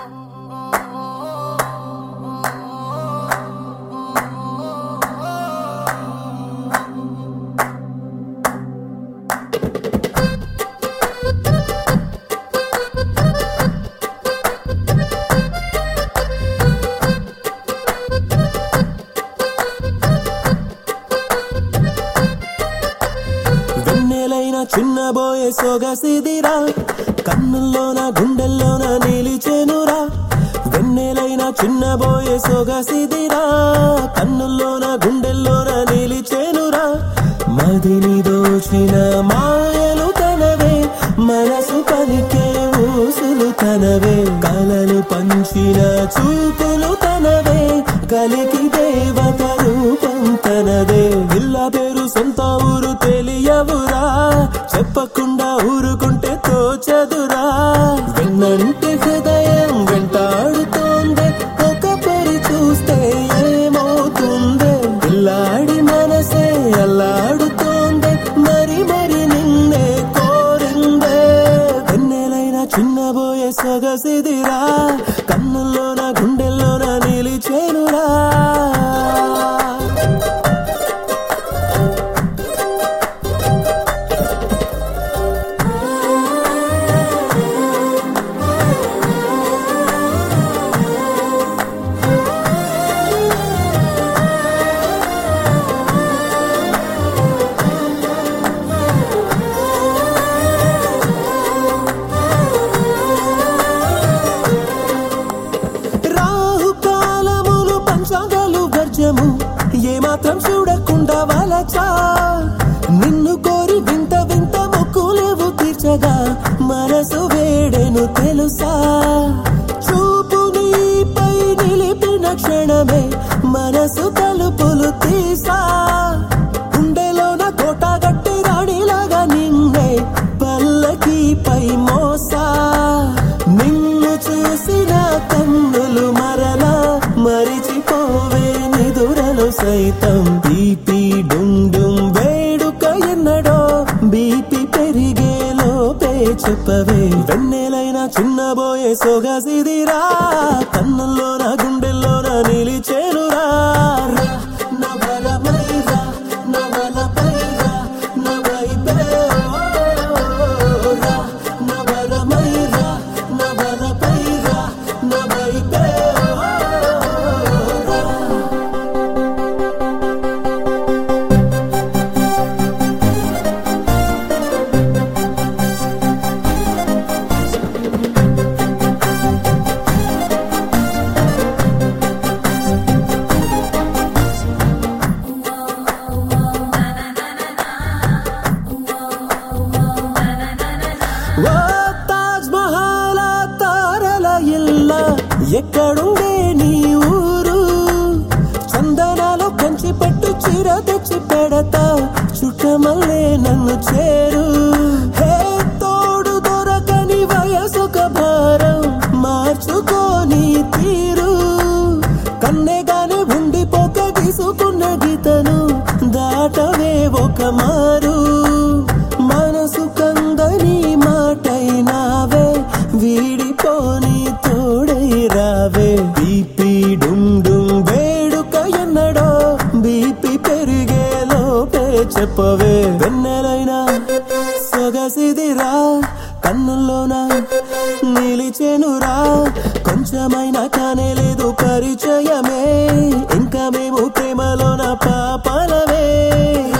చిన్నబోయే సొగసిదిరా కన్నుల్లోన గుండెల్లోన నిలిచెనురా వెన్నెలైన చిన్నబోయే సొగసిదిరా కన్నుల్లోన గుండెల్లోన నిలిచెనురా మదిని దోచిన మాయలు తనవే మనసు పలికే ఊసులు తనవే కలలు పంచిన చూపులు తనవే కలికి దేవత రూపం తనదే ఇల్ల పేరు సొంత ఊరు తెలియవురా చెప్పకుండా ఊరుకుంటే తోచదురా వెన్నంటి హృదయం వెంటాడుతోంది ఒక పరి చూస్తే ఏమవుతుంది పిల్లాడి మనసే అల్లాడుతోంది మరి మరి నిన్నే కోరిందే వెన్నెలైన చిన్నబోయే సొగసిదిరా కన్నుల్లోన గుండెల్లోన నిలిచేనురా ఏమాత్రం చూడకుండా వలచా నిన్ను కోరి వింత వింత మొక్కులేవు తీర్చగా మనసు వేడెను తెలుసా చూపు నీపై నిలిపిన క్షణమే మనసు తలుపులు తీసా గుండెలోన కోట గట్టి రాణిలాగా నిన్నే పల్లకిపై మోసా నిన్ను చూసిన కన్నులు మరలా మరిచిపోవే సైతం బీపీ డుండుం వేడుక ఎన్నడో బీపీ పెరిగే లోపే చెప్పవే వెన్నెలైన చిన్నబోయే సొగసిదిరా కన్నుల్లోన గుండెల్లోన నిలిచేనురా నవరమైరా నవలపైరా నవైపే నవరమైరా నవలపైరా నవైపే తాజ్ మహల్ తారల ఇల్ల ఎక్కడుండే నీ ఊరు చందనాలో కంచి పట్టు చీర తెచ్చి పెడతా చుట్టమల్లే నన్ను చేరు హే తోడు దొరకని వయసొక భారం మార్చుకోని తీరు కన్నెగానే ఉండిపోక గీసుకున్న గీతను దాటవే ఒక మారు మనసు కందని మాటైనావే వీడిపోని తోడై రావే బీపీ డుండుం వేడుక ఎన్నడో బీపీ పెరిగే లోపే చెప్పవే వెన్నెలైన సొగసిదిరా కన్నుల్లోన నిలిచెనురా కొంచెమైనా కానే లేదు పరిచయమే ఇంకా మేము ప్రేమలోన పాపలమే